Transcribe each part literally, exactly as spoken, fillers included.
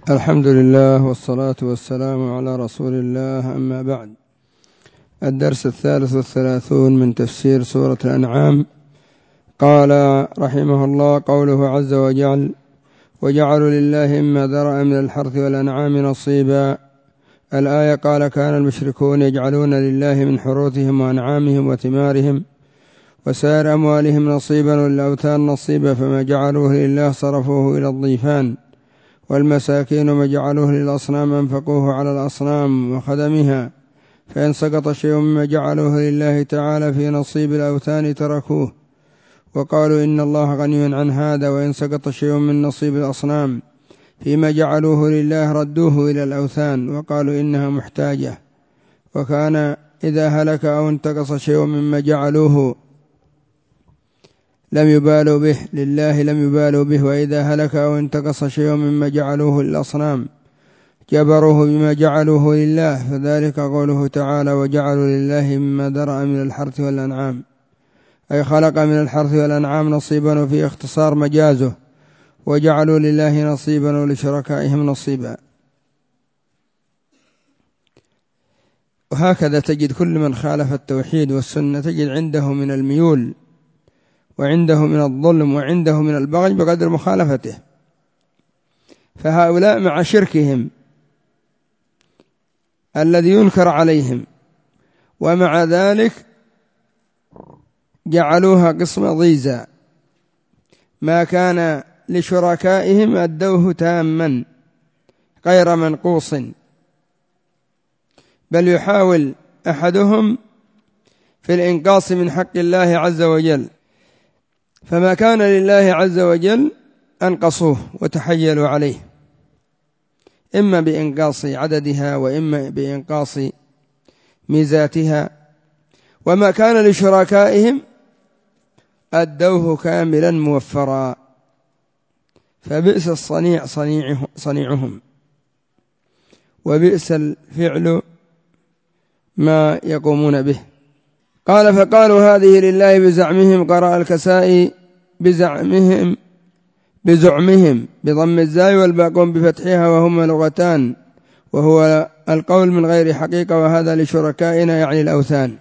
الحمد لله والصلاة والسلام على رسول الله، أما بعد. الدرس الثالث والثلاثون من تفسير سورة الأنعام. قال رحمه الله: قوله عز وجل: وجعلوا لله مما ذرأ من الحرث والأنعام نصيبا. الآية. قال: كان المشركون يجعلون لله من حروثهم وأنعامهم وثمارهم وسائر أموالهم نصيبا، وللأوثان نصيبا، فما جعلوه لله صرفوه إلى الضيفان، والمساكين ما جعلوه للأصنام أنفقوه على الأصنام وخدمها، فإن سقط شيء مما جعلوه لله تعالى في نصيب الأوثان تركوه، وقالوا إن الله غني عن هذا، وإن سقط شيء من نصيب الأصنام فيما جعلوه لله ردوه إلى الأوثان، وقالوا إنها محتاجة. وكان إذا هلك أو انتقص شيء مما جعلوه لم يبالوا به لله لم يبالوا به، وإذا هلك أو انتقص شيء مما جعلوه للأصنام جبروه بما جعلوه لله، فذلك قوله تعالى: وجعلوا لله مما ذرأ من الحرث والأنعام، أي خلق من الحرث والأنعام نصيبا، وفي اختصار مجازه، وجعلوا لله نصيبا ولشركائهم نصيبا. وهكذا تجد كل من خالف التوحيد والسنة تجد عنده من الميول، وعنده من الظلم، وعنده من البغي بقدر مخالفته. فهؤلاء مع شركهم الذي ينكر عليهم، ومع ذلك جعلوها قسم ضيزى، ما كان لشركائهم أدوه تاما غير منقوص، بل يحاول أحدهم في الإنقاص من حق الله عز وجل، فما كان لله عز وجل أنقصوه وتحيلوا عليه، إما بإنقاص عددها وإما بإنقاص ميزاتها، وما كان لشركائهم أدوه كاملا موفرا، فبئس الصنيع صنيعهم، وبئس الفعل ما يقومون به. قال: فقالوا هذه لله بزعمهم. قرأ الكسائي بزعمهم بزعمهم بضم الزاي والباقون بفتحها، وهما لغتان، وهو القول من غير حقيقة، وهذا لشركائنا يعني الأوثان.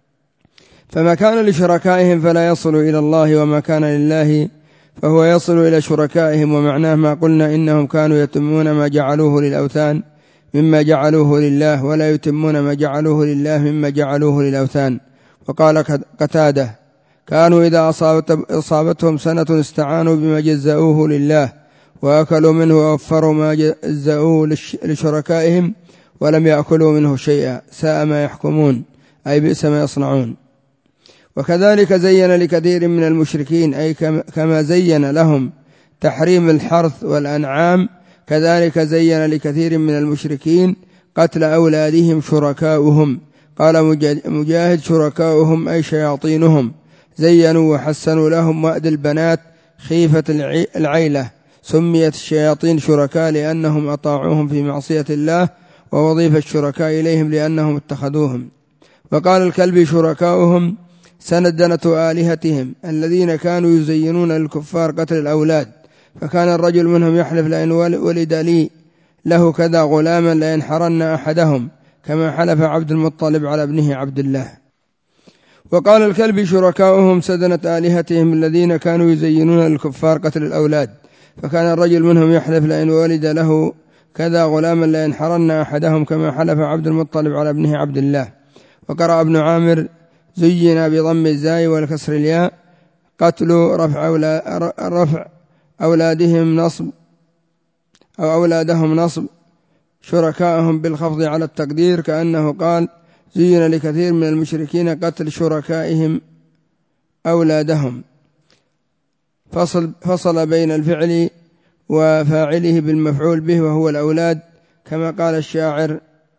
فما كان لشركائهم فلا يصل إلى الله، وما كان لله فهو يصل إلى شركائهم، ومعناه ما قلنا إنهم كانوا يتمون ما جعلوه للأوثان مما جعلوه لله، ولا يتمون ما جعلوه لله مما جعلوه للأوثان. وقال قتادة: كانوا إذا أصابتهم سنة استعانوا بما جزأوه لله، وأكلوا منه ووفروا ما جزأوه لشركائهم، ولم يأكلوا منه شيئا، ساء ما يحكمون، أي بئس ما يصنعون. وكذلك زين لكثير من المشركين، أي كما زين لهم تحريم الحرث والأنعام، كذلك زين لكثير من المشركين قتل أولادهم شركاؤهم. قال مجاهد: شركاؤهم أي شياطينهم، زينوا وحسنوا لهم وأد البنات خيفة العيلة، سميت الشياطين شركاء لأنهم أطاعوهم في معصية الله، ووظيفة الشركاء إليهم لأنهم اتخذوهم. وقال الكلبي: شركاؤهم سندنة آلهتهم الذين كانوا يزينون للكفار قتل الأولاد، فكان الرجل منهم يحلف: لئن ولد لي له كذا غلاما لينحرن أحدهم، كما حلف عبد المطلب على ابنه عبد الله. وقال الكلبي: شركاؤهم سدنة آلهتهم الذين كانوا يزينون للكفار قتل الأولاد، فكان الرجل منهم يحلف: لئن ولد له كذا غلاما لينحرن أحدهم، كما حلف عبد المطلب على ابنه عبد الله. وقرأ ابن عامر: زين بضم الزاي والكسر الياء، قتل رفع, أولا رفع أولادهم نصب أو أولادهم نصب، شركائهم بالخفض على التقدير، كأنه قال: زين لكثير من المشركين قتل شركائهم أولادهم. فصل, فصل بين الفعل وفاعله بالمفعول به، وهو الأولاد، كما قال الشاعر: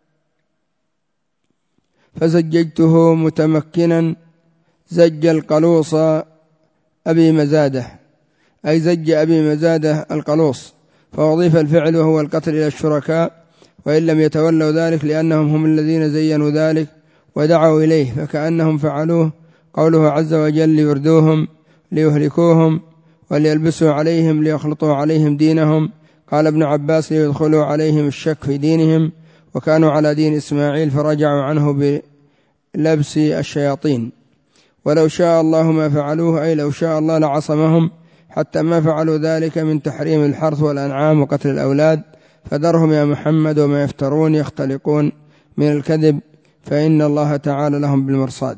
فزججته متمكنا زج القلوص أبي مزاده، أي زج أبي مزاده القلوص، فوظيف الفعل وهو القتل إلى الشركاء، وإن لم يتولوا ذلك لأنهم هم الذين زينوا ذلك ودعوا إليه، فكأنهم فعلوه. قوله عز وجل: ليردوهم ليهلكوهم وليلبسوا عليهم ليخلطوا عليهم دينهم، قال ابن عباس ليدخلوا عليهم الشك في دينهم، وكانوا على دين إسماعيل فرجعوا عنه بلبس الشياطين. ولو شاء الله ما فعلوه، أي لو شاء الله لعصمهم حتى ما فعلوا ذلك من تحريم الحرث والأنعام وقتل الأولاد. فذرهم يا محمد وما يفترون يختلقون من الكذب، فإن الله تعالى لهم بالمرصاد.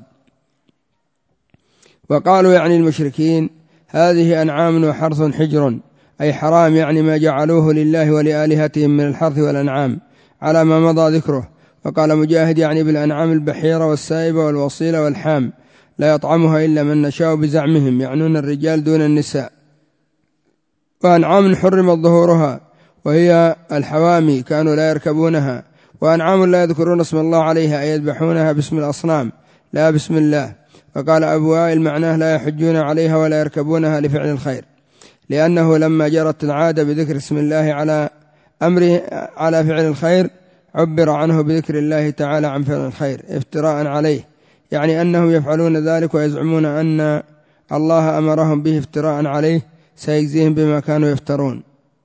وقالوا يعني المشركين هذه أنعام وحرث حجر، أي حرام، يعني ما جعلوه لله ولآلهتهم من الحرث والأنعام على ما مضى ذكره. وقال مجاهد يعني بالأنعام البحيرة والسائبة والوصيلة والحام، لا يطعمها إلا من نشاء بزعمهم، يعنون الرجال دون النساء. وأنعام حرمت ظهورها وهي الحوامي كانوا لا يركبونها، وأنعام لا يذكرون اسم الله عليها، أي يذبحونها باسم الأصنام لا باسم الله. وقال أبو وائل معناه لا يحجون عليها ولا يركبونها لفعل الخير، لأنه لما جرت العادة بذكر اسم الله على أمره على فعل الخير عبر عنه بذكر الله تعالى عن فعل الخير افتراء عليه، يعني أنهم يفعلون ذلك ويزعمون أن الله أمرهم به افتراء عليه، سيجزيهم بما كانوا يفترون.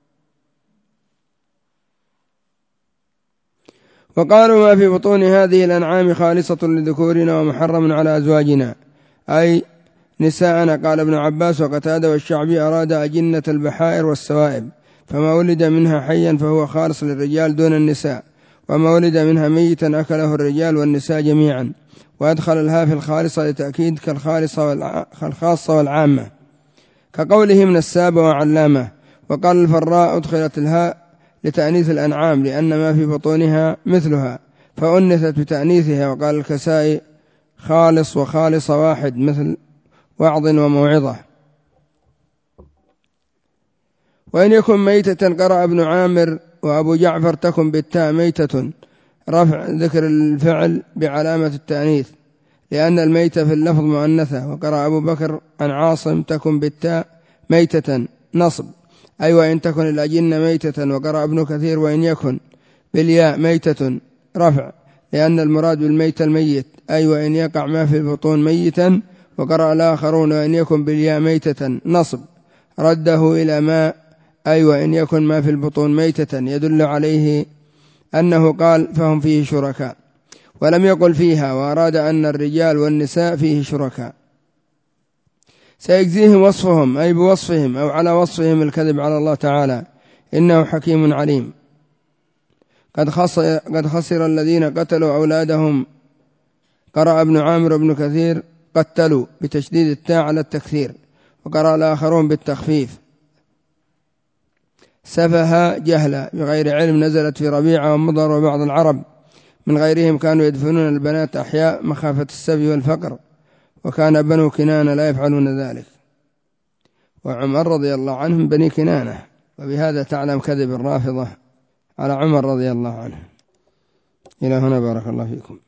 وقالوا ما في بطون هذه الأنعام خالصة لذكورنا ومحرم على أزواجنا، أي نساءنا. قال ابن عباس وقتادة والشعبي أراد أجنة البحائر والسوائب، فما ولد منها حيا فهو خالص للرجال دون النساء، وما ولد منها ميتا أكله الرجال والنساء جميعا. وأدخل الها في الخالصة لتأكيد كالخاصة والعامة، كقوله من السابة وعلامة. وقال الفراء أدخلت الهاء لتأنيث الأنعام لأن ما في بطونها مثلها فأنثت بتأنيثها. وقال الكسائي خالص وخالص واحد مثل وعظ وموعظة. وإن يكن ميتة قرأ ابن عامر وأبو جعفر تكن بالتاء ميتة، رفع ذكر الفعل بعلامة التأنيث لأن الميتة في اللفظ مؤنثة. وقرأ أبو بكر عن عاصم تكن بالتاء ميتة نصب، أي وإن تكن الأجنة ميتة. وقرأ ابن كثير وإن يكن بالياء ميتة رفع لأن المراد بالميت الميت، أي وإن يقع ما في البطون ميتا. وقرأ الآخرون وإن يكن بالياء ميتة نصب رده إلى ما، أي وإن يكن ما في البطون ميتة، يدل عليه أنه قال فهم فيه شركاء، ولم يقل فيها، وأراد أن الرجال والنساء فيه شركاء. سيجزيهم وصفهم، أي بوصفهم أو على وصفهم الكذب على الله تعالى، إنه حكيم عليم. قد خسر, قد خسر الذين قتلوا أولادهم. قرأ ابن عامر وابن كثير قتلوا بتشديد التاء على التكثير، وقرأ الآخرون بالتخفيف. سفها جهلا بغير علم نزلت في ربيعة ومضر وبعض العرب من غيرهم كانوا يدفنون البنات أحياء مخافة السبي والفقر، وكان بنو كنانة لا يفعلون ذلك. وعمر رضي الله عنه من بني كنانة، وبهذا تعلم كذب الرافضة على عمر رضي الله عنه. إلى هنا بارك الله فيكم.